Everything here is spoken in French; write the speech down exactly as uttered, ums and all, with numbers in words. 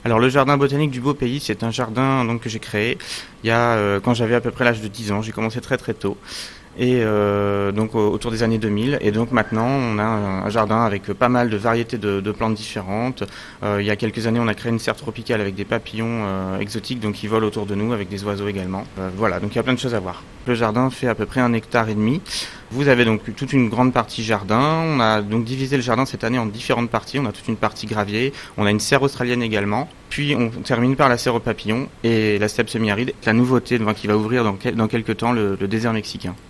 Alors le jardin botanique du Beau Pays, c'est un jardin donc que j'ai créé il y a euh, quand j'avais à peu près l'âge de dix ans. J'ai commencé très très tôt. Et euh, donc autour des années deux mille. Et donc maintenant, on a un, un jardin avec pas mal de variétés de, de plantes différentes. Euh, il y a quelques années, on a créé une serre tropicale avec des papillons euh, exotiques donc qui volent autour de nous, avec des oiseaux également. Euh, voilà, donc il y a plein de choses à voir. Le jardin fait à peu près un hectare et demi. Vous avez donc toute une grande partie jardin. On a donc divisé le jardin cette année en différentes parties. On a toute une partie gravier. On a une serre australienne également. Puis on termine par la serre aux papillons et la steppe semi-aride. La nouveauté donc, qui va ouvrir dans, quel, dans quelques temps, le, le désert mexicain.